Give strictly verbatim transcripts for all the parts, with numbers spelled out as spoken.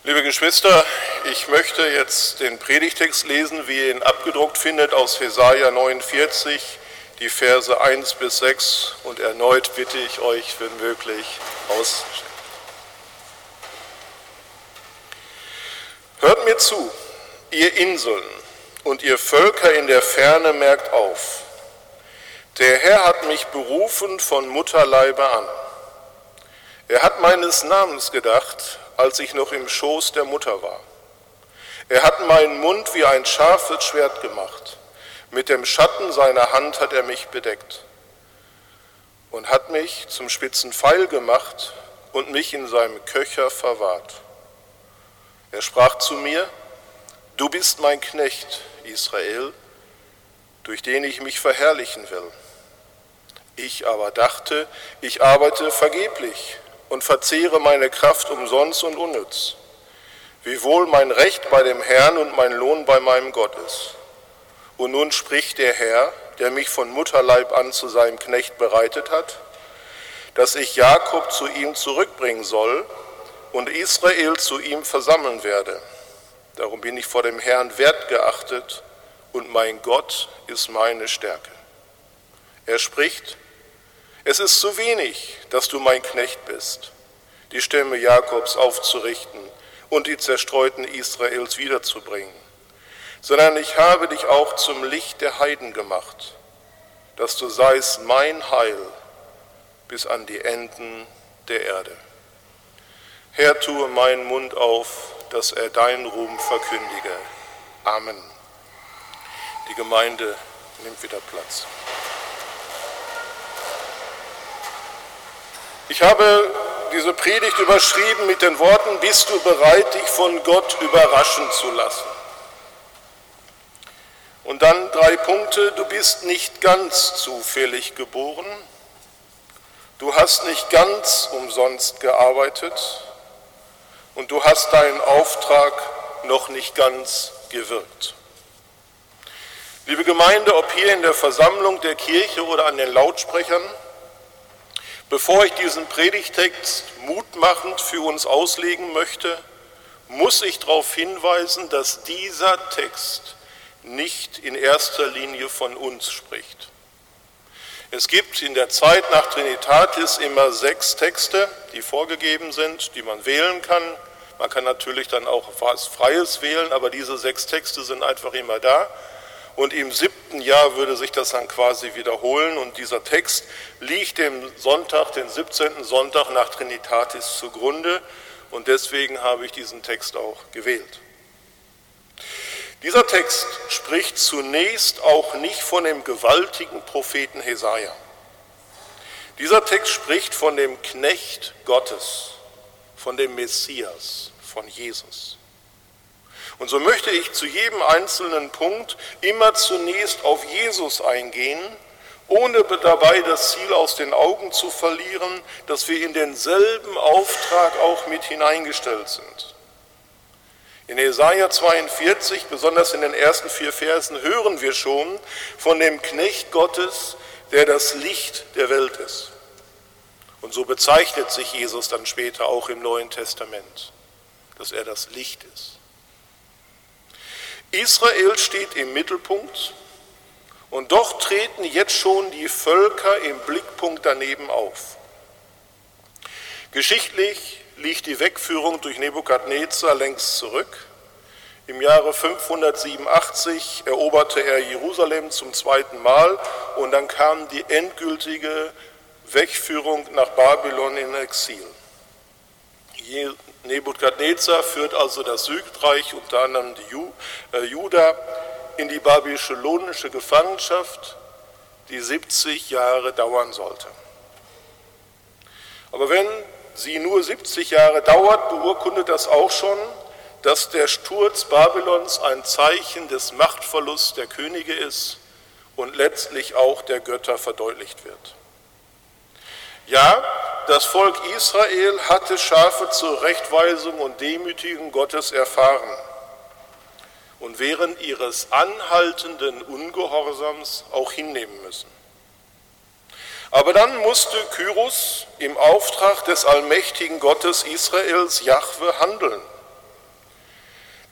Liebe Geschwister, ich möchte jetzt den Predigtext lesen, wie ihr ihn abgedruckt findet, aus Jesaja neunundvierzig, die Verse eins bis sechs, und erneut bitte ich euch, wenn möglich, auszustellen. Hört mir zu, ihr Inseln und ihr Völker in der Ferne, merkt auf. Der Herr hat mich berufen von Mutterleibe an. Er hat meines Namens gedacht, als ich noch im Schoß der Mutter war. Er hat meinen Mund wie ein scharfes Schwert gemacht. Mit dem Schatten seiner Hand hat er mich bedeckt und hat mich zum spitzen Pfeil gemacht und mich in seinem Köcher verwahrt. Er sprach zu mir: Du bist mein Knecht, Israel, durch den ich mich verherrlichen will. Ich aber dachte, ich arbeite vergeblich und verzehre meine Kraft umsonst und unnütz, wiewohl mein Recht bei dem Herrn und mein Lohn bei meinem Gott ist. Und nun spricht der Herr, der mich von Mutterleib an zu seinem Knecht bereitet hat, dass ich Jakob zu ihm zurückbringen soll und Israel zu ihm versammeln werde. Darum bin ich vor dem Herrn wertgeachtet und mein Gott ist meine Stärke. Er spricht: Es ist zu wenig, dass du mein Knecht bist, die Stämme Jakobs aufzurichten und die Zerstreuten Israels wiederzubringen, sondern ich habe dich auch zum Licht der Heiden gemacht, dass du seist mein Heil bis an die Enden der Erde. Herr, tue meinen Mund auf, dass er deinen Ruhm verkündige. Amen. Die Gemeinde nimmt wieder Platz. Ich habe diese Predigt überschrieben mit den Worten: Bist du bereit, dich von Gott überraschen zu lassen? Und dann drei Punkte: Du bist nicht ganz zufällig geboren, du hast nicht ganz umsonst gearbeitet und du hast deinen Auftrag noch nicht ganz gewirkt. Liebe Gemeinde, ob hier in der Versammlung der Kirche oder an den Lautsprechern, bevor ich diesen Predigtext mutmachend für uns auslegen möchte, muss ich darauf hinweisen, dass dieser Text nicht in erster Linie von uns spricht. Es gibt in der Zeit nach Trinitatis immer sechs Texte, die vorgegeben sind, die man wählen kann. Man kann natürlich dann auch was Freies wählen, aber diese sechs Texte sind einfach immer da. Und im siebten Jahr würde sich das dann quasi wiederholen und dieser Text liegt dem Sonntag, den siebzehnten Sonntag nach Trinitatis zugrunde und deswegen habe ich diesen Text auch gewählt. Dieser Text spricht zunächst auch nicht von dem gewaltigen Propheten Jesaja. Dieser Text spricht von dem Knecht Gottes, von dem Messias, von Jesus. Und so möchte ich zu jedem einzelnen Punkt immer zunächst auf Jesus eingehen, ohne dabei das Ziel aus den Augen zu verlieren, dass wir in denselben Auftrag auch mit hineingestellt sind. In Jesaja zweiundvierzig, besonders in den ersten vier Versen, hören wir schon von dem Knecht Gottes, der das Licht der Welt ist. Und so bezeichnet sich Jesus dann später auch im Neuen Testament, dass er das Licht ist. Israel steht im Mittelpunkt und doch treten jetzt schon die Völker im Blickpunkt daneben auf. Geschichtlich liegt die Wegführung durch Nebukadnezar längst zurück. Im Jahre fünfhundertsiebenundachtzig eroberte er Jerusalem zum zweiten Mal und dann kam die endgültige Wegführung nach Babylon in Exil. Nebukadnezar führt also das Südreich, unter anderem die Ju, äh, Juda, in die babylonische Gefangenschaft, die siebzig Jahre dauern sollte. Aber wenn sie nur siebzig Jahre dauert, beurkundet das auch schon, dass der Sturz Babylons ein Zeichen des Machtverlusts der Könige ist und letztlich auch der Götter verdeutlicht wird. Ja, das Volk Israel hatte scharfe Zurechtweisung und Demütigung Gottes erfahren und während ihres anhaltenden Ungehorsams auch hinnehmen müssen. Aber dann musste Kyros im Auftrag des allmächtigen Gottes Israels, Jahwe, handeln.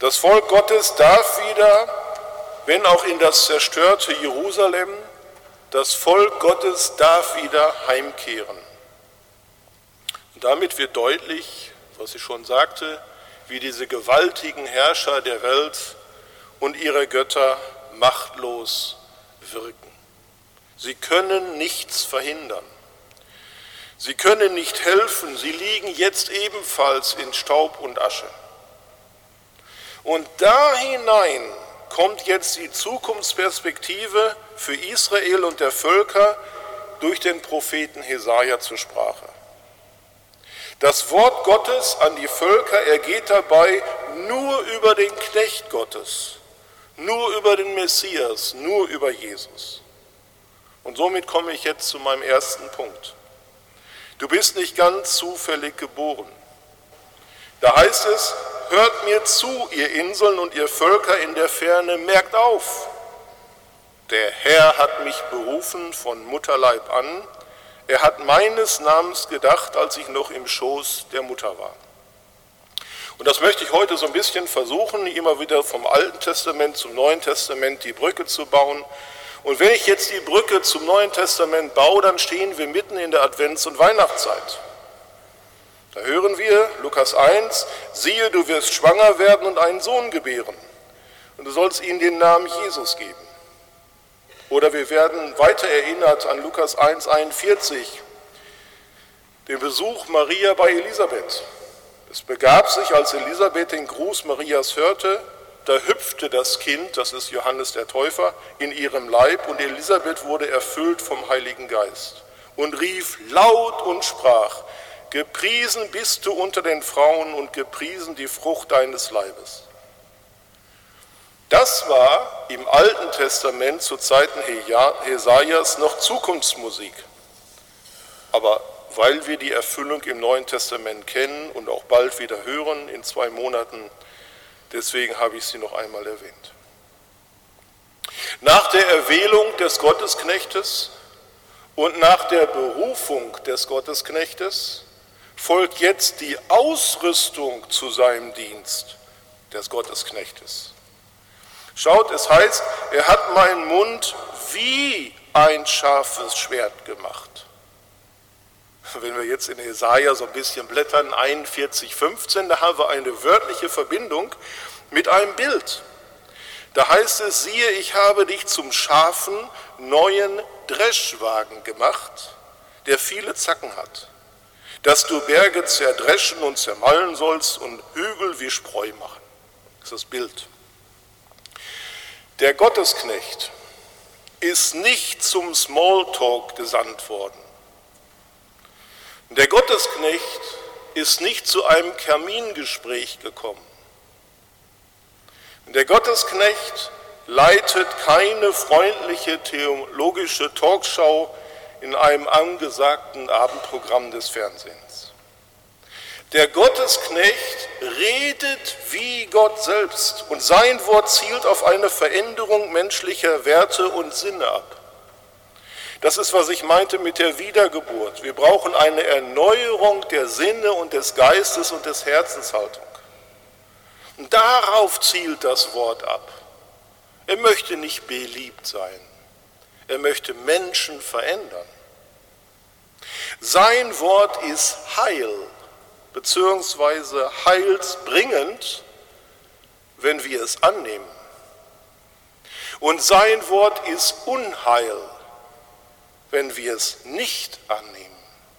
Das Volk Gottes darf wieder, wenn auch in das zerstörte Jerusalem, das Volk Gottes darf wieder heimkehren. Und damit wird deutlich, was ich schon sagte, wie diese gewaltigen Herrscher der Welt und ihre Götter machtlos wirken. Sie können nichts verhindern. Sie können nicht helfen. Sie liegen jetzt ebenfalls in Staub und Asche. Und da hinein kommt jetzt die Zukunftsperspektive für Israel und der Völker durch den Propheten Jesaja zur Sprache. Das Wort Gottes an die Völker ergeht dabei nur über den Knecht Gottes, nur über den Messias, nur über Jesus. Und somit komme ich jetzt zu meinem ersten Punkt. Du bist nicht ganz zufällig geboren. Da heißt es, hört mir zu, ihr Inseln und ihr Völker in der Ferne, merkt auf. Der Herr hat mich berufen von Mutterleib an. Er hat meines Namens gedacht, als ich noch im Schoß der Mutter war. Und das möchte ich heute so ein bisschen versuchen, immer wieder vom Alten Testament zum Neuen Testament die Brücke zu bauen. Und wenn ich jetzt die Brücke zum Neuen Testament baue, dann stehen wir mitten in der Advents- und Weihnachtszeit. Da hören wir, Lukas eins, siehe, du wirst schwanger werden und einen Sohn gebären. Und du sollst ihm den Namen Jesus geben. Oder wir werden weiter erinnert an Lukas eins einundvierzig, den Besuch Maria bei Elisabeth. Es begab sich, als Elisabeth den Gruß Marias hörte, da hüpfte das Kind, das ist Johannes der Täufer, in ihrem Leib und Elisabeth wurde erfüllt vom Heiligen Geist und rief laut und sprach, gepriesen bist du unter den Frauen und gepriesen die Frucht deines Leibes. Das war im Alten Testament zu Zeiten Jesajas noch Zukunftsmusik. Aber weil wir die Erfüllung im Neuen Testament kennen und auch bald wieder hören, in zwei Monaten, deswegen habe ich sie noch einmal erwähnt. Nach der Erwählung des Gottesknechtes und nach der Berufung des Gottesknechtes folgt jetzt die Ausrüstung zu seinem Dienst des Gottesknechtes. Schaut, es heißt, er hat meinen Mund wie ein scharfes Schwert gemacht. Wenn wir jetzt in Jesaja so ein bisschen blättern, einundvierzig, fünfzehn, da haben wir eine wörtliche Verbindung mit einem Bild. Da heißt es, siehe, ich habe dich zum scharfen, neuen Dreschwagen gemacht, der viele Zacken hat, dass du Berge zerdreschen und zermallen sollst und Hügel wie Spreu machen. Das ist das Bild. Der Gottesknecht ist nicht zum Smalltalk gesandt worden. Der Gottesknecht ist nicht zu einem Kamingespräch gekommen. Der Gottesknecht leitet keine freundliche theologische Talkshow in einem angesagten Abendprogramm des Fernsehens. Der Gottesknecht redet wie Gott selbst und sein Wort zielt auf eine Veränderung menschlicher Werte und Sinne ab. Das ist, was ich meinte mit der Wiedergeburt. Wir brauchen eine Erneuerung der Sinne und des Geistes und des Herzenshaltung. Und darauf zielt das Wort ab. Er möchte nicht beliebt sein. Er möchte Menschen verändern. Sein Wort ist Heil, beziehungsweise heilsbringend, wenn wir es annehmen. Und sein Wort ist Unheil, wenn wir es nicht annehmen.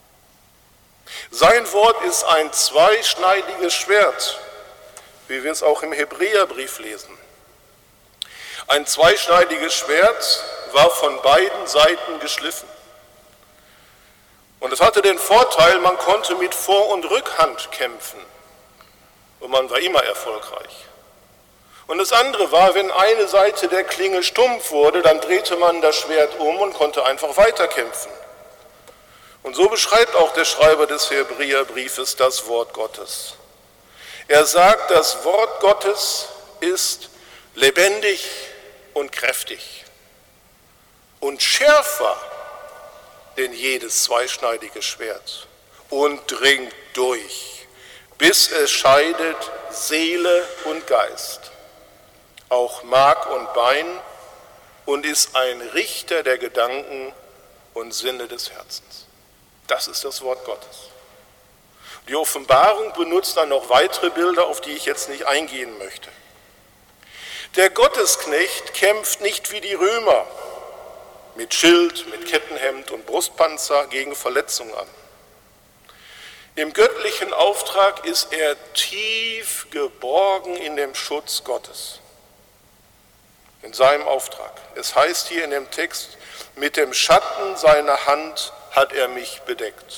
Sein Wort ist ein zweischneidiges Schwert, wie wir es auch im Hebräerbrief lesen. Ein zweischneidiges Schwert war von beiden Seiten geschliffen. Und es hatte den Vorteil, man konnte mit Vor- und Rückhand kämpfen. Und man war immer erfolgreich. Und das andere war, wenn eine Seite der Klinge stumpf wurde, dann drehte man das Schwert um und konnte einfach weiterkämpfen. Und so beschreibt auch der Schreiber des Hebräerbriefes das Wort Gottes. Er sagt, das Wort Gottes ist lebendig und kräftig und schärfer denn jedes zweischneidige Schwert und dringt durch bis es scheidet Seele und Geist, auch Mark und Bein, und ist ein Richter der Gedanken und Sinne des Herzens. Das ist das Wort Gottes. Die Offenbarung benutzt dann noch weitere Bilder, auf die ich jetzt nicht eingehen möchte. Der Gottesknecht kämpft nicht wie die Römer mit Schild, mit Kettenhemd und Brustpanzer gegen Verletzungen an. Im göttlichen Auftrag ist er tief geborgen in dem Schutz Gottes, in seinem Auftrag. Es heißt hier in dem Text, mit dem Schatten seiner Hand hat er mich bedeckt.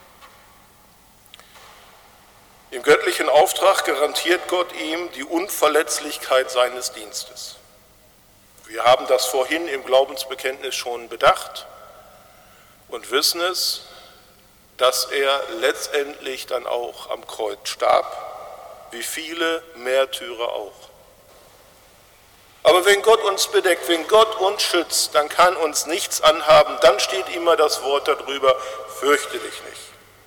Im göttlichen Auftrag garantiert Gott ihm die Unverletzlichkeit seines Dienstes. Wir haben das vorhin im Glaubensbekenntnis schon bedacht und wissen es, dass er letztendlich dann auch am Kreuz starb, wie viele Märtyrer auch. Aber wenn Gott uns bedeckt, wenn Gott uns schützt, dann kann uns nichts anhaben, dann steht immer das Wort darüber, fürchte dich nicht.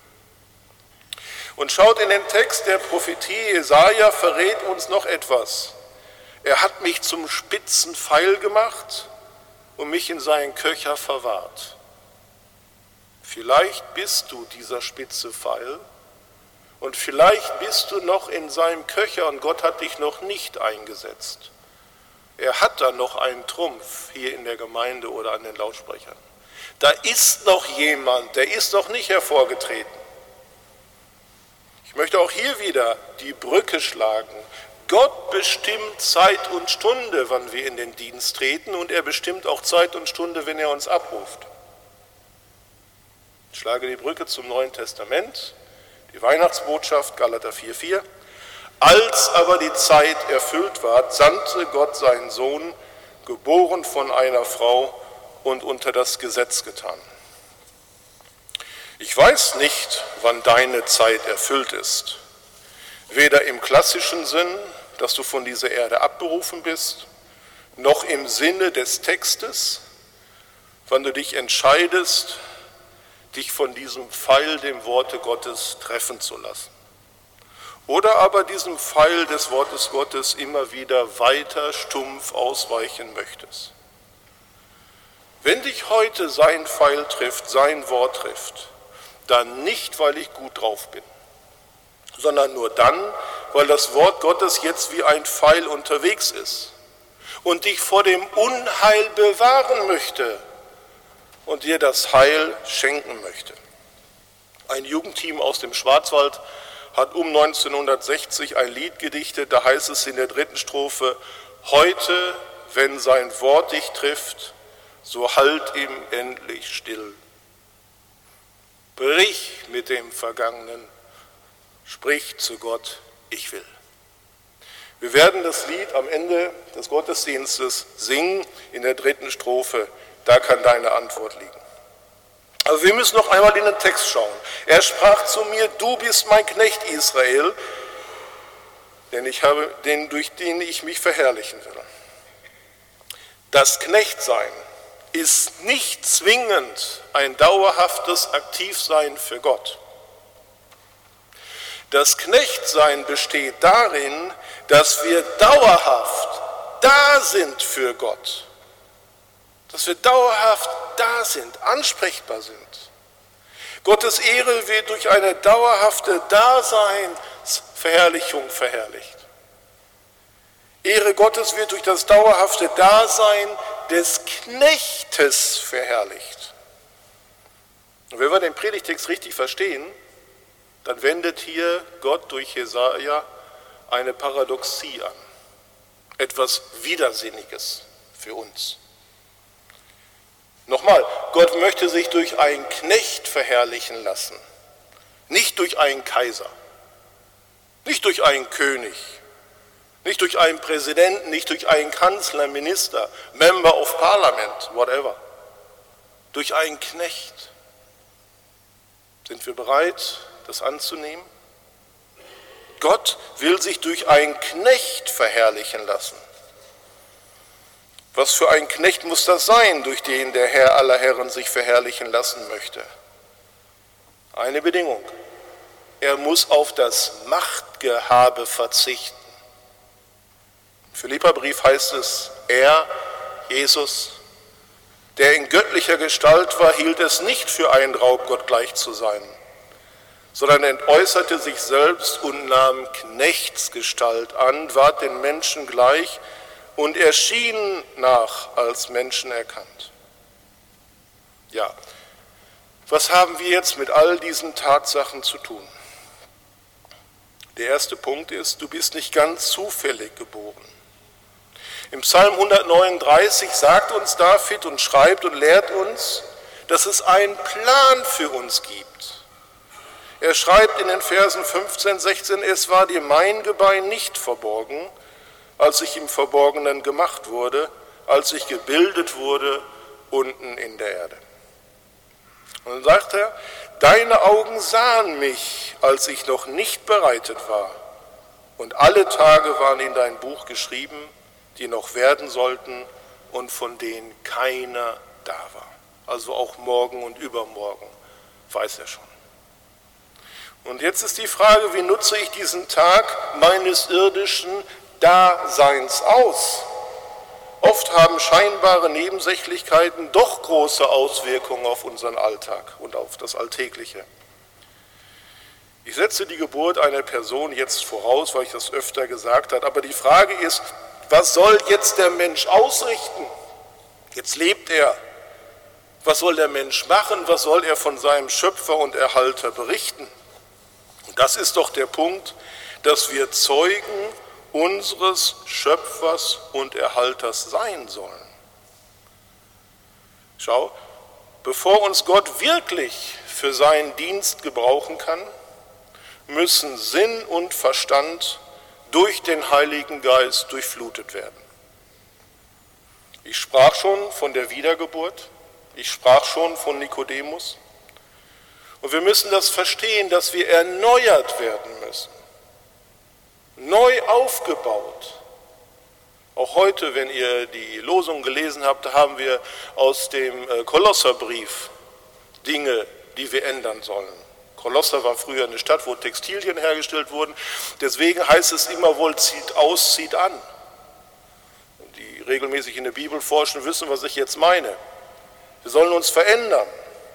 Und schaut in den Text der Prophetie, Jesaja verrät uns noch etwas. Er hat mich zum spitzen Pfeil gemacht und mich in seinen Köcher verwahrt. Vielleicht bist du dieser spitze Pfeil und vielleicht bist du noch in seinem Köcher und Gott hat dich noch nicht eingesetzt. Er hat da noch einen Trumpf hier in der Gemeinde oder an den Lautsprechern. Da ist noch jemand, der ist noch nicht hervorgetreten. Ich möchte auch hier wieder die Brücke schlagen. Gott bestimmt Zeit und Stunde, wann wir in den Dienst treten, und er bestimmt auch Zeit und Stunde, wenn er uns abruft. Ich schlage die Brücke zum Neuen Testament, die Weihnachtsbotschaft, Galater vier vier. Als aber die Zeit erfüllt war, sandte Gott seinen Sohn, geboren von einer Frau und unter das Gesetz getan. Ich weiß nicht, wann deine Zeit erfüllt ist, weder im klassischen Sinn, dass du von dieser Erde abberufen bist, noch im Sinne des Textes, wann du dich entscheidest, dich von diesem Pfeil, dem Worte Gottes, treffen zu lassen. Oder aber diesem Pfeil des Wortes Gottes immer wieder weiter stumpf ausweichen möchtest. Wenn dich heute sein Pfeil trifft, sein Wort trifft, dann nicht, weil ich gut drauf bin, sondern nur dann, weil das Wort Gottes jetzt wie ein Pfeil unterwegs ist und dich vor dem Unheil bewahren möchte und dir das Heil schenken möchte. Ein Jugendteam aus dem Schwarzwald hat um neunzehnhundertsechzig ein Lied gedichtet, da heißt es in der dritten Strophe: Heute, wenn sein Wort dich trifft, so halt ihm endlich still. Brich mit dem Vergangenen, sprich zu Gott, ich will. Wir werden das Lied am Ende des Gottesdienstes singen in der dritten Strophe. Da kann deine Antwort liegen. Aber wir müssen noch einmal in den Text schauen. Er sprach zu mir, du bist mein Knecht Israel, denn ich habe den, durch den ich mich verherrlichen will. Das Knechtsein ist nicht zwingend ein dauerhaftes Aktivsein für Gott. Das Knechtsein besteht darin, dass wir dauerhaft da sind für Gott. Dass wir dauerhaft da sind, ansprechbar sind. Gottes Ehre wird durch eine dauerhafte Daseinsverherrlichung verherrlicht. Ehre Gottes wird durch das dauerhafte Dasein des Knechtes verherrlicht. Und wenn wir den Predigtext richtig verstehen, dann wendet hier Gott durch Jesaja eine Paradoxie an. Etwas Widersinniges für uns. Nochmal, Gott möchte sich durch einen Knecht verherrlichen lassen, nicht durch einen Kaiser, nicht durch einen König, nicht durch einen Präsidenten, nicht durch einen Kanzler, Minister, Member of Parliament, whatever, durch einen Knecht. Sind wir bereit, das anzunehmen? Gott will sich durch einen Knecht verherrlichen lassen. Was für ein Knecht muss das sein, durch den der Herr aller Herren sich verherrlichen lassen möchte? Eine Bedingung. er muss auf das Machtgehabe verzichten. Im Philipperbrief heißt es, er, Jesus, der in göttlicher Gestalt war, hielt es nicht für einen Raub, Gott gleich zu sein, sondern entäußerte sich selbst und nahm Knechtsgestalt an, ward den Menschen gleich und erschien nach als Menschen erkannt. Ja, was haben wir jetzt mit all diesen Tatsachen zu tun? Der erste Punkt ist, du bist nicht ganz zufällig geboren. Im Psalm hundertneununddreißig sagt uns David und schreibt und lehrt uns, dass es einen Plan für uns gibt. Er schreibt in den Versen fünfzehn, sechzehn, es war dir mein Gebein nicht verborgen, als ich im Verborgenen gemacht wurde, als ich gebildet wurde unten in der Erde. Und dann sagt er, deine Augen sahen mich, als ich noch nicht bereitet war, und alle Tage waren in dein Buch geschrieben, die noch werden sollten und von denen keiner da war. Also auch morgen und übermorgen weiß er schon. Und jetzt ist die Frage, wie nutze ich diesen Tag meines irdischen Daseins aus? Oft haben scheinbare Nebensächlichkeiten doch große Auswirkungen auf unseren Alltag und auf das Alltägliche. Ich setze die Geburt einer Person jetzt voraus, weil ich das öfter gesagt habe, aber die Frage ist, was soll jetzt der Mensch ausrichten? Jetzt lebt er. Was soll der Mensch machen? Was soll er von seinem Schöpfer und Erhalter berichten? Und das ist doch der Punkt, dass wir Zeugen unseres Schöpfers und Erhalters sein sollen. Schau, bevor uns Gott wirklich für seinen Dienst gebrauchen kann, müssen Sinn und Verstand durch den Heiligen Geist durchflutet werden. Ich sprach schon von der Wiedergeburt, ich sprach schon von Nikodemus. Und wir müssen das verstehen, dass wir erneuert werden müssen, neu aufgebaut. Auch heute, wenn ihr die Losung gelesen habt, haben wir aus dem Kolosserbrief Dinge, die wir ändern sollen. Kolosser war früher eine Stadt, wo Textilien hergestellt wurden. Deswegen heißt es immer wohl, zieht aus, zieht an. Die regelmäßig in der Bibel forschen, wissen, was ich jetzt meine. Wir sollen uns verändern.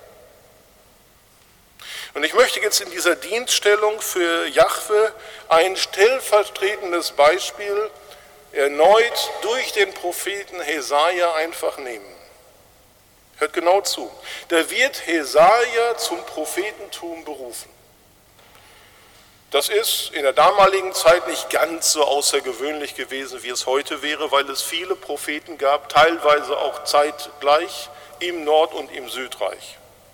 Und ich möchte jetzt in dieser Dienststellung für Jahwe ein stellvertretendes Beispiel erneut durch den Propheten Hesaja einfach nehmen. Hört genau zu. Da wird Hesaja zum Prophetentum berufen. Das ist in der damaligen Zeit nicht ganz so außergewöhnlich gewesen, wie es heute wäre, weil es viele Propheten gab, teilweise auch zeitgleich im Nord- und im Südreich.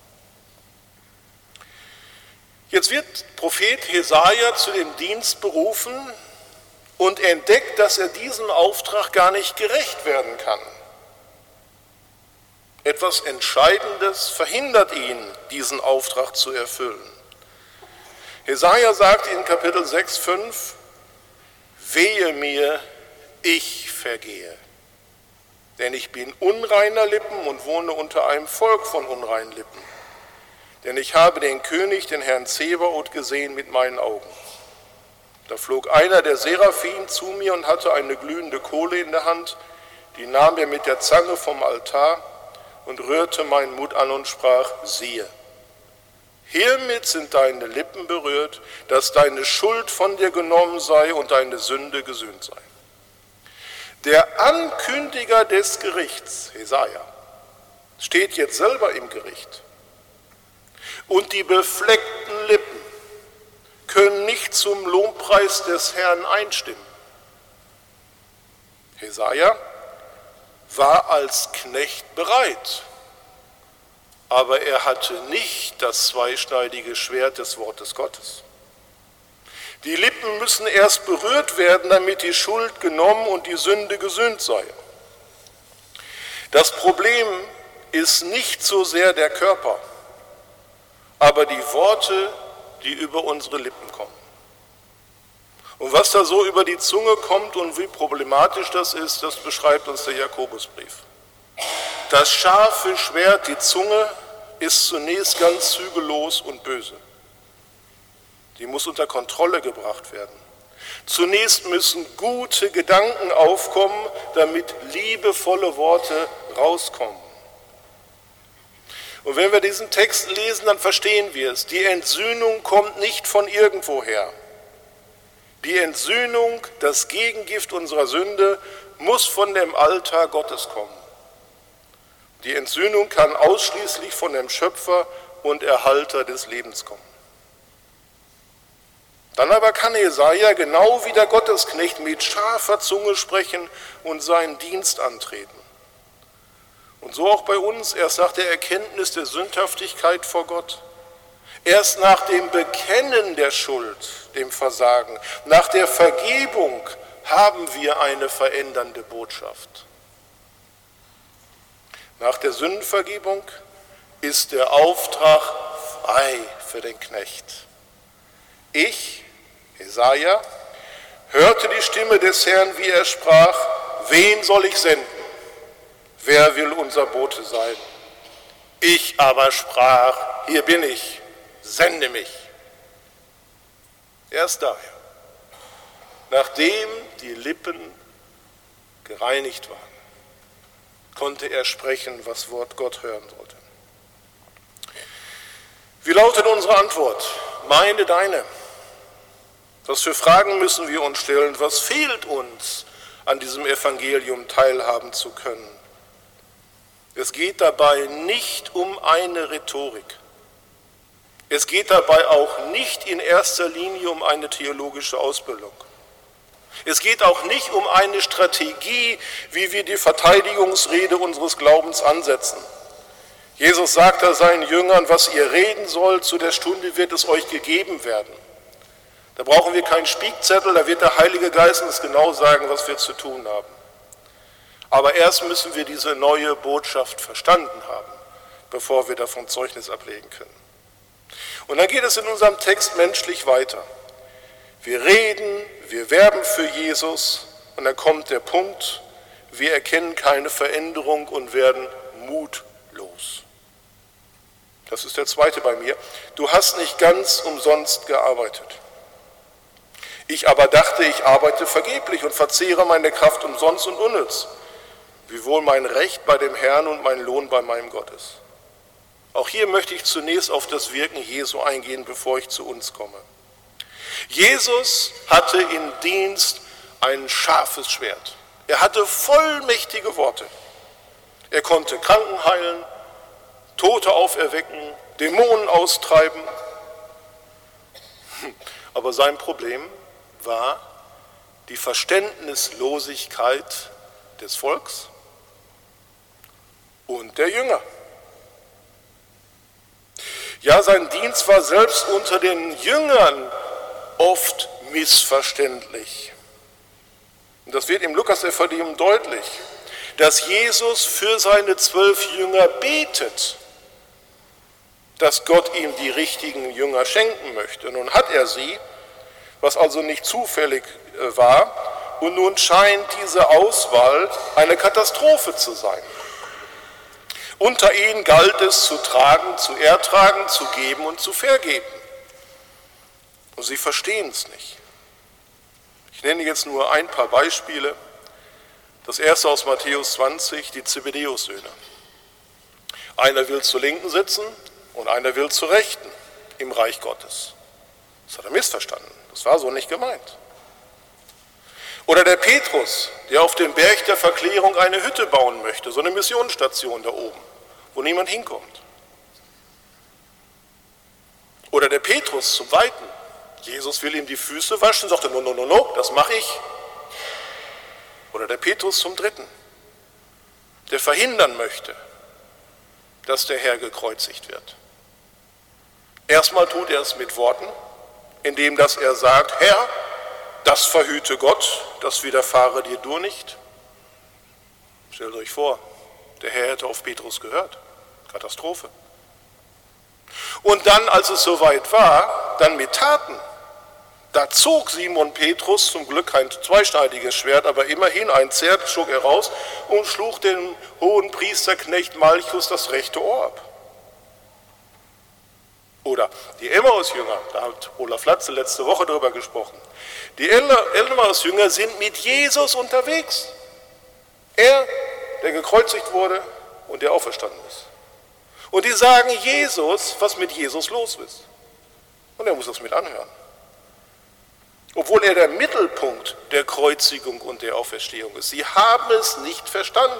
Jetzt wird Prophet Hesaja zu dem Dienst berufen und entdeckt, dass er diesem Auftrag gar nicht gerecht werden kann. Etwas Entscheidendes verhindert ihn, diesen Auftrag zu erfüllen. Hesaja sagt in Kapitel sechs, fünf, wehe mir, ich vergehe. Denn ich bin unreiner Lippen und wohne unter einem Volk von unreinen Lippen. Denn ich habe den König, den Herrn Zebaoth, gesehen mit meinen Augen. Da flog einer der Seraphim zu mir und hatte eine glühende Kohle in der Hand, die nahm er mit der Zange vom Altar und rührte meinen Mund an und sprach, siehe, hiermit sind deine Lippen berührt, dass deine Schuld von dir genommen sei und deine Sünde gesühnt sei. Der Ankündiger des Gerichts, Hesaja, steht jetzt selber im Gericht. Und die befleckten Lippen können nicht zum Lobpreis des Herrn einstimmen. Hesaja war als Knecht bereit, aber er hatte nicht das zweischneidige Schwert des Wortes Gottes. Die Lippen müssen erst berührt werden, damit die Schuld genommen und die Sünde gesühnt sei. Das Problem ist nicht so sehr der Körper, aber die Worte, die über unsere Lippen kommen. Und was da so über die Zunge kommt und wie problematisch das ist, das beschreibt uns der Jakobusbrief. Das scharfe Schwert, die Zunge, ist zunächst ganz zügellos und böse. Die muss unter Kontrolle gebracht werden. Zunächst müssen gute Gedanken aufkommen, damit liebevolle Worte rauskommen. Und wenn wir diesen Text lesen, dann verstehen wir es. Die Entsühnung kommt nicht von irgendwoher. Die Entsühnung, das Gegengift unserer Sünde, muss von dem Altar Gottes kommen. Die Entsühnung kann ausschließlich von dem Schöpfer und Erhalter des Lebens kommen. Dann aber kann Jesaja genau wie der Gottesknecht mit scharfer Zunge sprechen und seinen Dienst antreten. Und so auch bei uns, erst nach der Erkenntnis der Sündhaftigkeit vor Gott, erst nach dem Bekennen der Schuld, dem Versagen, nach der Vergebung haben wir eine verändernde Botschaft. Nach der Sündenvergebung ist der Auftrag frei für den Knecht. Ich, Jesaja, hörte die Stimme des Herrn, wie er sprach: Wen soll ich senden? Wer will unser Bote sein? Ich aber sprach: Hier bin ich, sende mich. Erst daher, nachdem die Lippen gereinigt waren, konnte er sprechen, was Wort Gott hören sollte. Wie lautet unsere Antwort? Meine, deine. Was für Fragen müssen wir uns stellen? Was fehlt uns, an diesem Evangelium teilhaben zu können? Es geht dabei nicht um eine Rhetorik. Es geht dabei auch nicht in erster Linie um eine theologische Ausbildung. Es geht auch nicht um eine Strategie, wie wir die Verteidigungsrede unseres Glaubens ansetzen. Jesus sagte seinen Jüngern: Was ihr reden sollt, zu der Stunde wird es euch gegeben werden. Da brauchen wir keinen Spickzettel, da wird der Heilige Geist uns genau sagen, was wir zu tun haben. Aber erst müssen wir diese neue Botschaft verstanden haben, bevor wir davon Zeugnis ablegen können. Und dann geht es in unserem Text menschlich weiter. Wir reden, wir werben für Jesus und dann kommt der Punkt: Wir erkennen keine Veränderung und werden mutlos. Das ist der zweite bei mir. Du hast nicht ganz umsonst gearbeitet. Ich aber dachte, ich arbeite vergeblich und verzehre meine Kraft umsonst und unnütz, wiewohl mein Recht bei dem Herrn und mein Lohn bei meinem Gott ist. Auch hier möchte ich zunächst auf das Wirken Jesu eingehen, bevor ich zu uns komme. Jesus hatte im Dienst ein scharfes Schwert. Er hatte vollmächtige Worte. Er konnte Kranken heilen, Tote auferwecken, Dämonen austreiben. Aber sein Problem war die Verständnislosigkeit des Volks und der Jünger. Ja, sein Dienst war selbst unter den Jüngern oft missverständlich. Und das wird im Lukas-Evangelium deutlich, dass Jesus für seine zwölf Jünger betet, dass Gott ihm die richtigen Jünger schenken möchte. Nun hat er sie, was also nicht zufällig war, und nun scheint diese Auswahl eine Katastrophe zu sein. Unter ihnen galt es zu tragen, zu ertragen, zu geben und zu vergeben. Und sie verstehen es nicht. Ich nenne jetzt nur ein paar Beispiele. Das erste aus Matthäus zwanzig, die Zebedäus-Söhne. Einer will zur Linken sitzen und einer will zur Rechten im Reich Gottes. Das hat er missverstanden. Das war so nicht gemeint. Oder der Petrus, der auf dem Berg der Verklärung eine Hütte bauen möchte, so eine Missionsstation da oben, wo niemand hinkommt. Oder der Petrus zum Weiten. Jesus will ihm die Füße waschen, sagt er: no, no, no, no, das mache ich. Oder der Petrus zum Dritten, der verhindern möchte, dass der Herr gekreuzigt wird. Erstmal tut er es mit Worten, indem dass er sagt: Herr, das verhüte Gott, das widerfahre dir du nicht. Stellt euch vor, der Herr hätte auf Petrus gehört. Katastrophe. Und dann, als es soweit war, dann mit Taten. Da zog Simon Petrus, zum Glück kein zweischneidiges Schwert, aber immerhin ein Zert, zog er raus und schlug dem hohen Priesterknecht Malchus das rechte Ohr ab. Oder die Emmaus-Jünger, da hat Olaf Latze letzte Woche drüber gesprochen. Die Emmaus-Jünger sind mit Jesus unterwegs. Er, der gekreuzigt wurde und der auferstanden ist. Und die sagen Jesus, was mit Jesus los ist. Und er muss das mit anhören. Obwohl er der Mittelpunkt der Kreuzigung und der Auferstehung ist. Sie haben es nicht verstanden.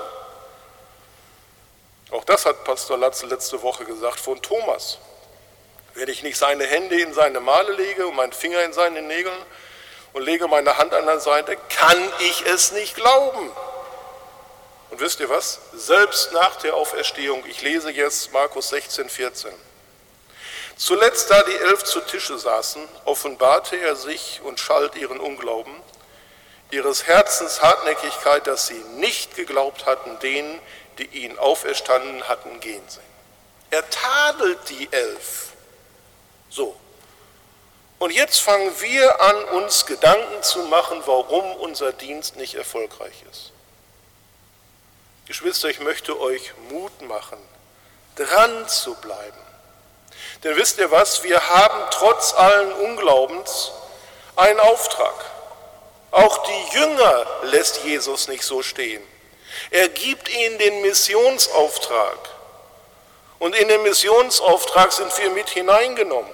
Auch das hat Pastor Latze letzte Woche gesagt von Thomas. Wenn ich nicht seine Hände in seine Male lege und meinen Finger in seine Nägel und lege meine Hand an der Seite, kann ich es nicht glauben. Und wisst ihr was? Selbst nach der Auferstehung, ich lese jetzt Markus sechzehn, vierzehn. Zuletzt, da die Elf zu Tische saßen, offenbarte er sich und schalt ihren Unglauben, ihres Herzens Hartnäckigkeit, dass sie nicht geglaubt hatten, denen, die ihn auferstanden hatten, gehen sehen. Er tadelt die Elf. So. Und jetzt fangen wir an, uns Gedanken zu machen, warum unser Dienst nicht erfolgreich ist. Geschwister, ich möchte euch Mut machen, dran zu bleiben. Denn wisst ihr was, wir haben trotz allen Unglaubens einen Auftrag. Auch die Jünger lässt Jesus nicht so stehen. Er gibt ihnen den Missionsauftrag. Und in den Missionsauftrag sind wir mit hineingenommen.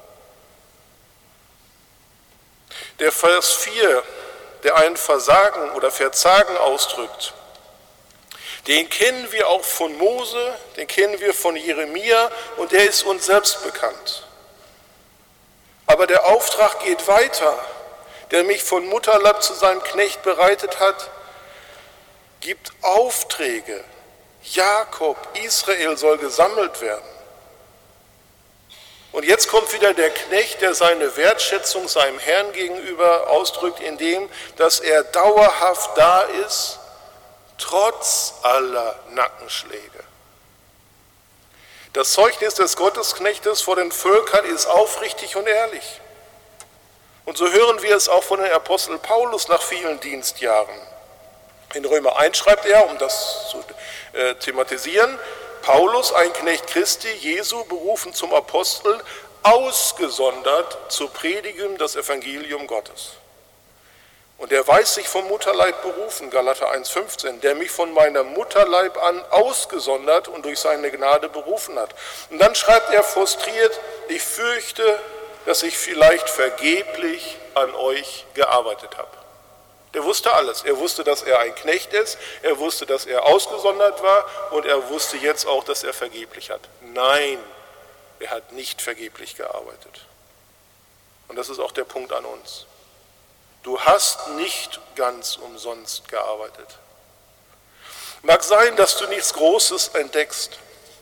Der Vers vier, der ein Versagen oder Verzagen ausdrückt, den kennen wir auch von Mose, den kennen wir von Jeremia und der ist uns selbst bekannt. Aber der Auftrag geht weiter, der mich von Mutterleib zu seinem Knecht bereitet hat, gibt Aufträge. Jakob, Israel soll gesammelt werden. Und jetzt kommt wieder der Knecht, der seine Wertschätzung seinem Herrn gegenüber ausdrückt, indem, dass er dauerhaft da ist, trotz aller Nackenschläge. Das Zeugnis des Gottesknechtes vor den Völkern ist aufrichtig und ehrlich. Und so hören wir es auch von dem Apostel Paulus nach vielen Dienstjahren. In Römer eins schreibt er, um das zu äh, thematisieren, Paulus, ein Knecht Christi, Jesu, berufen zum Apostel, ausgesondert zu predigen das Evangelium Gottes. Und er weiß sich vom Mutterleib berufen, Galater eins, fünfzehn, der mich von meiner Mutterleib an ausgesondert und durch seine Gnade berufen hat. Und dann schreibt er frustriert, ich fürchte, dass ich vielleicht vergeblich an euch gearbeitet habe. Der wusste alles. Er wusste, dass er ein Knecht ist, er wusste, dass er ausgesondert war und er wusste jetzt auch, dass er vergeblich hat. Nein, er hat nicht vergeblich gearbeitet. Und das ist auch der Punkt an uns. Du hast nicht ganz umsonst gearbeitet. Mag sein, dass du nichts Großes entdeckst.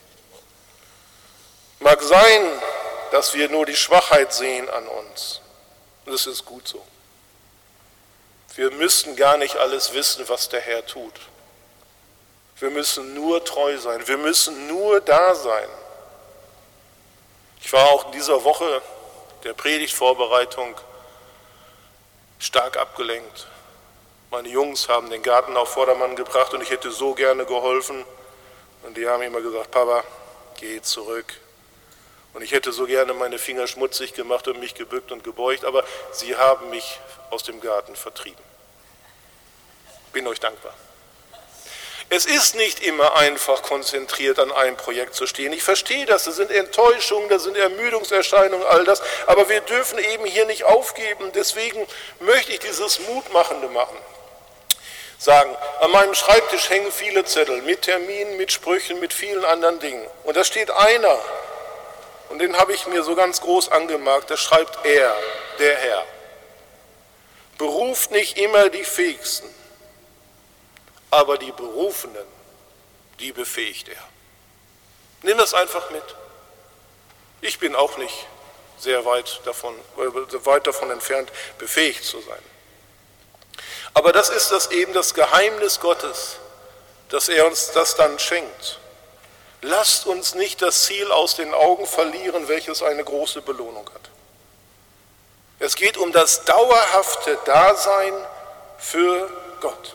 Mag sein, dass wir nur die Schwachheit sehen an uns. Und das ist gut so. Wir müssen gar nicht alles wissen, was der Herr tut. Wir müssen nur treu sein. Wir müssen nur da sein. Ich war auch in dieser Woche der Predigtvorbereitung stark abgelenkt. Meine Jungs haben den Garten auf Vordermann gebracht und ich hätte so gerne geholfen. Und die haben immer gesagt, Papa, geh zurück. Und ich hätte so gerne meine Finger schmutzig gemacht und mich gebückt und gebeugt, aber sie haben mich aus dem Garten vertrieben. Bin euch dankbar. Es ist nicht immer einfach, konzentriert an einem Projekt zu stehen. Ich verstehe das, das sind Enttäuschungen, das sind Ermüdungserscheinungen, all das, aber wir dürfen eben hier nicht aufgeben. Deswegen möchte ich dieses Mutmachende machen. Sagen, an meinem Schreibtisch hängen viele Zettel mit Terminen, mit Sprüchen, mit vielen anderen Dingen. Und da steht einer, und den habe ich mir so ganz groß angemerkt, da schreibt er, der Herr. Beruft nicht immer die Fähigsten, aber die Berufenen, die befähigt er. Nimm das einfach mit. Ich bin auch nicht sehr weit davon, weit davon entfernt, befähigt zu sein. Aber das ist das eben das Geheimnis Gottes, dass er uns das dann schenkt. Lasst uns nicht das Ziel aus den Augen verlieren, welches eine große Belohnung hat. Es geht um das dauerhafte Dasein für Gott.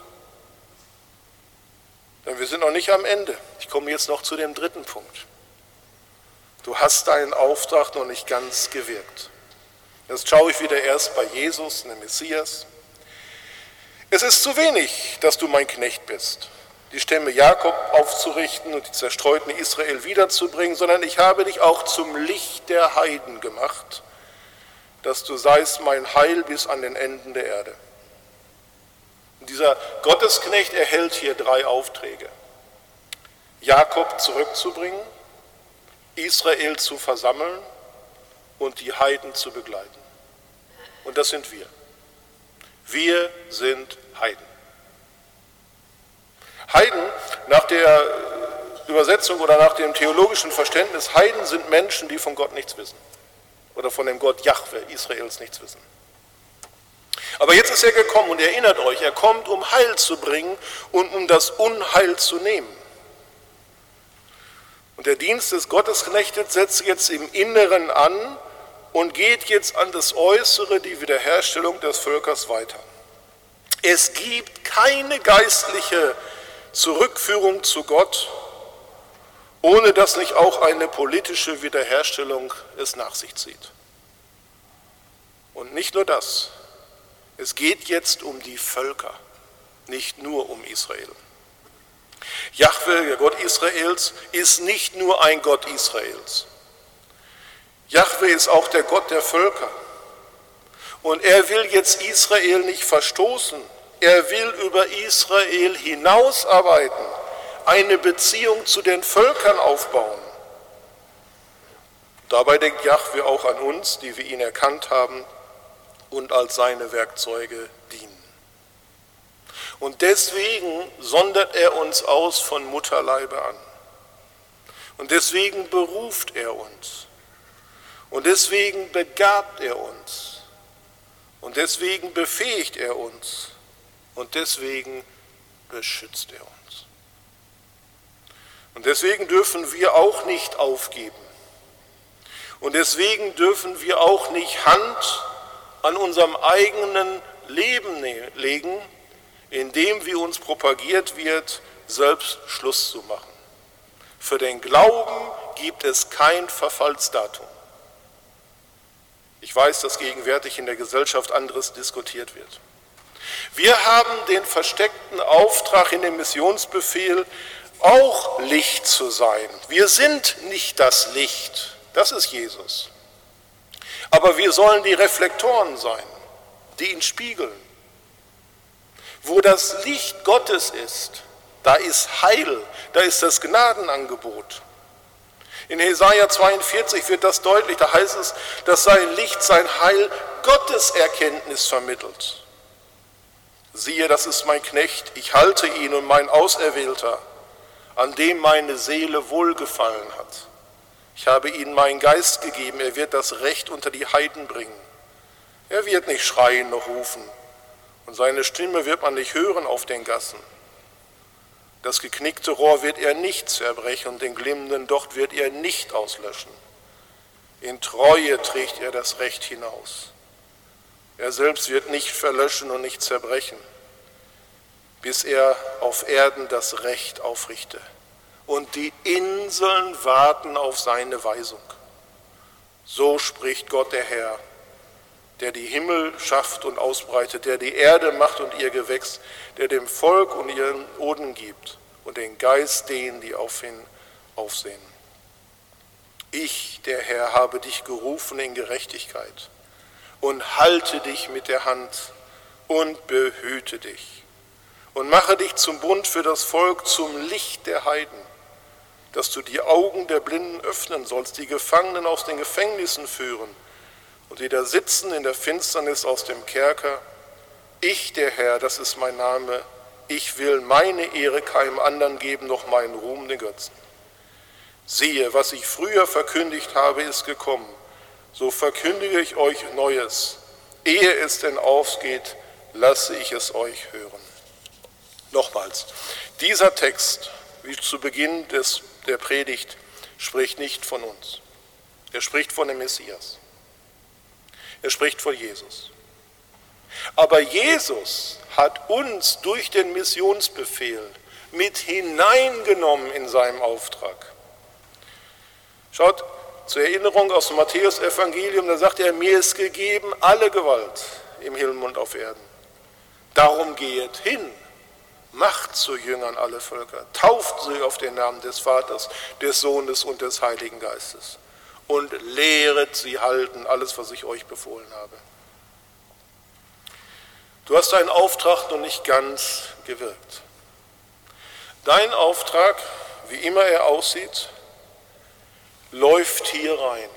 Denn wir sind noch nicht am Ende. Ich komme jetzt noch zu dem dritten Punkt. Du hast deinen Auftrag noch nicht ganz gewirkt. Jetzt schaue ich wieder erst bei Jesus, dem Messias. Es ist zu wenig, dass du mein Knecht bist, die Stämme Jakob aufzurichten und die zerstreuten Israel wiederzubringen, sondern ich habe dich auch zum Licht der Heiden gemacht, dass du seist mein Heil bis an den Enden der Erde. Und dieser Gottesknecht erhält hier drei Aufträge. Jakob zurückzubringen, Israel zu versammeln und die Heiden zu begleiten. Und das sind wir. Wir sind Heiden. Heiden, nach der Übersetzung oder nach dem theologischen Verständnis, Heiden sind Menschen, die von Gott nichts wissen. Oder von dem Gott Jahwe Israels nichts wissen. Aber jetzt ist er gekommen und erinnert euch, er kommt, um Heil zu bringen und um das Unheil zu nehmen. Und der Dienst des Gottesknechtes setzt jetzt im Inneren an und geht jetzt an das Äußere, die Wiederherstellung des Völkers weiter. Es gibt keine geistliche Zurückführung zu Gott, ohne dass nicht auch eine politische Wiederherstellung es nach sich zieht. Und nicht nur das, es geht jetzt um die Völker, nicht nur um Israel. Jahwe, der Gott Israels, ist nicht nur ein Gott Israels. Jahwe ist auch der Gott der Völker. Und er will jetzt Israel nicht verstoßen. Er will über Israel hinausarbeiten, eine Beziehung zu den Völkern aufbauen. Dabei denkt Jahwe auch an uns, die wir ihn erkannt haben und als seine Werkzeuge dienen. Und deswegen sondert er uns aus von Mutterleibe an. Und deswegen beruft er uns. Und deswegen begabt er uns. Und deswegen befähigt er uns. Und deswegen beschützt er uns. Und deswegen dürfen wir auch nicht aufgeben. Und deswegen dürfen wir auch nicht Hand an unserem eigenen Leben legen, indem wie uns propagiert wird, selbst Schluss zu machen. Für den Glauben gibt es kein Verfallsdatum. Ich weiß, dass gegenwärtig in der Gesellschaft anderes diskutiert wird. Wir haben den versteckten Auftrag in dem Missionsbefehl, auch Licht zu sein. Wir sind nicht das Licht, das ist Jesus. Aber wir sollen die Reflektoren sein, die ihn spiegeln. Wo das Licht Gottes ist, da ist Heil, da ist das Gnadenangebot. In Jesaja zweiundvierzig wird das deutlich, da heißt es, dass sein Licht, sein Heil Gottes Erkenntnis vermittelt. Siehe, das ist mein Knecht, ich halte ihn und mein Auserwählter, an dem meine Seele wohlgefallen hat. Ich habe ihm meinen Geist gegeben, er wird das Recht unter die Heiden bringen. Er wird nicht schreien noch rufen und seine Stimme wird man nicht hören auf den Gassen. Das geknickte Rohr wird er nicht zerbrechen und den glimmenden Docht wird er nicht auslöschen. In Treue trägt er das Recht hinaus. Er selbst wird nicht verlöschen und nicht zerbrechen, bis er auf Erden das Recht aufrichte. Und die Inseln warten auf seine Weisung. So spricht Gott der Herr, der die Himmel schafft und ausbreitet, der die Erde macht und ihr Gewächs, der dem Volk und ihren Oden gibt und den Geist denen, die auf ihn aufsehen. Ich, der Herr, habe dich gerufen in Gerechtigkeit und halte dich mit der Hand und behüte dich und mache dich zum Bund für das Volk, zum Licht der Heiden, dass du die Augen der Blinden öffnen sollst, die Gefangenen aus den Gefängnissen führen und die da sitzen in der Finsternis aus dem Kerker. Ich, der Herr, das ist mein Name, ich will meine Ehre keinem anderen geben, noch meinen Ruhm den Götzen. Siehe, was ich früher verkündigt habe, ist gekommen, so verkündige ich euch Neues. Ehe es denn aufgeht, lasse ich es euch hören. Nochmals, dieser Text, wie zu Beginn des, der Predigt, spricht nicht von uns. Er spricht von dem Messias. Er spricht von Jesus. Aber Jesus hat uns durch den Missionsbefehl mit hineingenommen in seinem Auftrag. Schaut, zur Erinnerung aus dem Matthäus-Evangelium, da sagt er, mir ist gegeben alle Gewalt im Himmel und auf Erden. Darum gehet hin, macht zu Jüngern alle Völker, tauft sie auf den Namen des Vaters, des Sohnes und des Heiligen Geistes und lehret sie halten, alles, was ich euch befohlen habe. Du hast deinen Auftrag noch nicht ganz gewirkt. Dein Auftrag, wie immer er aussieht, läuft hier rein.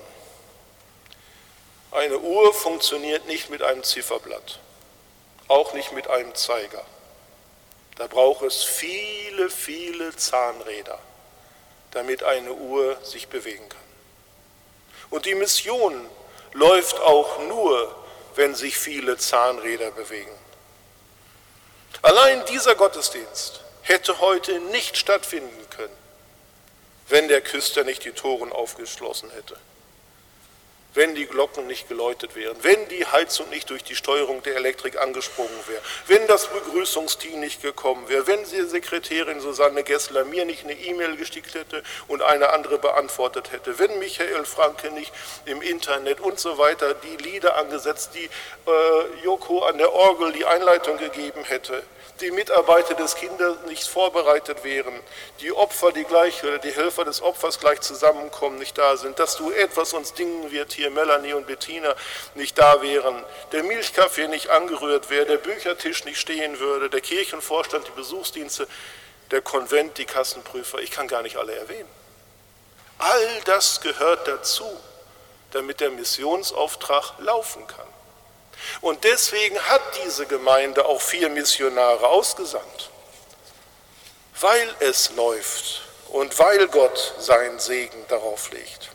Eine Uhr funktioniert nicht mit einem Zifferblatt, auch nicht mit einem Zeiger. Da braucht es viele, viele Zahnräder, damit eine Uhr sich bewegen kann. Und die Mission läuft auch nur, wenn sich viele Zahnräder bewegen. Allein dieser Gottesdienst hätte heute nicht stattfinden können, wenn der Küster nicht die Toren aufgeschlossen hätte, wenn die Glocken nicht geläutet wären, wenn die Heizung nicht durch die Steuerung der Elektrik angesprungen wäre, wenn das Begrüßungsteam nicht gekommen wäre, wenn die Sekretärin Susanne Gessler mir nicht eine E-Mail geschickt hätte und eine andere beantwortet hätte, wenn Michael Franke nicht im Internet und so weiter die Lieder angesetzt, die äh, Joko an der Orgel die Einleitung gegeben hätte, die Mitarbeiter des Kindes nicht vorbereitet wären, die Opfer, die gleich, oder die Helfer des Opfers gleich zusammenkommen, nicht da sind, das Duett, was uns dingen wird, hier Melanie und Bettina nicht da wären, der Milchkaffee nicht angerührt wäre, der Büchertisch nicht stehen würde, der Kirchenvorstand, die Besuchsdienste, der Konvent, die Kassenprüfer, ich kann gar nicht alle erwähnen. All das gehört dazu, damit der Missionsauftrag laufen kann. Und deswegen hat diese Gemeinde auch vier Missionare ausgesandt, weil es läuft und weil Gott seinen Segen darauf legt.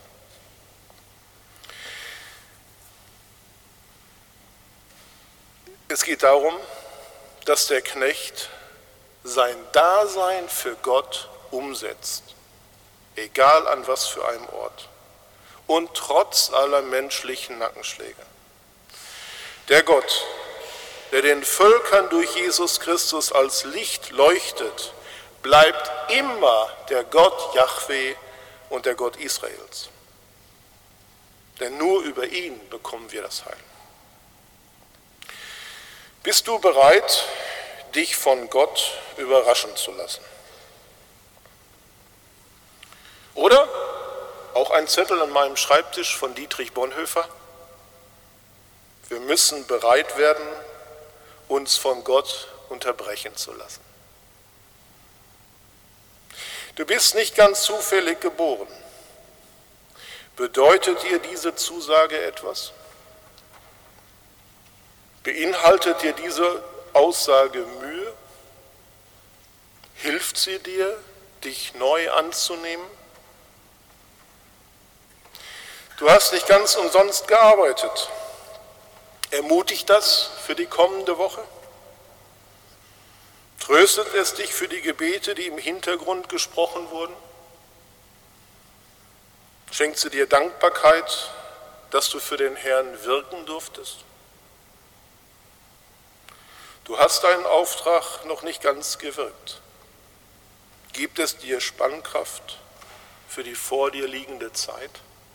Es geht darum, dass der Knecht sein Dasein für Gott umsetzt, egal an was für einem Ort und trotz aller menschlichen Nackenschläge. Der Gott, der den Völkern durch Jesus Christus als Licht leuchtet, bleibt immer der Gott Jahwe und der Gott Israels. Denn nur über ihn bekommen wir das Heil. Bist du bereit, dich von Gott überraschen zu lassen? Oder auch ein Zettel an meinem Schreibtisch von Dietrich Bonhoeffer. Wir müssen bereit werden, uns von Gott unterbrechen zu lassen. Du bist nicht ganz zufällig geboren. Bedeutet dir diese Zusage etwas? Beinhaltet dir diese Aussage Mühe? Hilft sie dir, dich neu anzunehmen? Du hast nicht ganz umsonst gearbeitet. Ermutigt das für die kommende Woche? Tröstet es dich für die Gebete, die im Hintergrund gesprochen wurden? Schenkt sie dir Dankbarkeit, dass du für den Herrn wirken durftest? Du hast deinen Auftrag noch nicht ganz gewirkt. Gibt es dir Spannkraft für die vor dir liegende Zeit?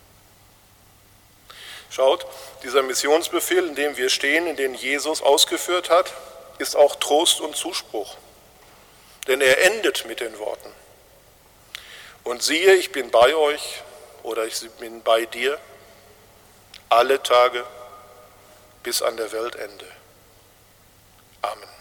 Schaut, dieser Missionsbefehl, in dem wir stehen, in den Jesus ausgeführt hat, ist auch Trost und Zuspruch. Denn er endet mit den Worten: Und siehe, ich bin bei euch, oder ich bin bei dir, alle Tage bis an der Weltende. Amen.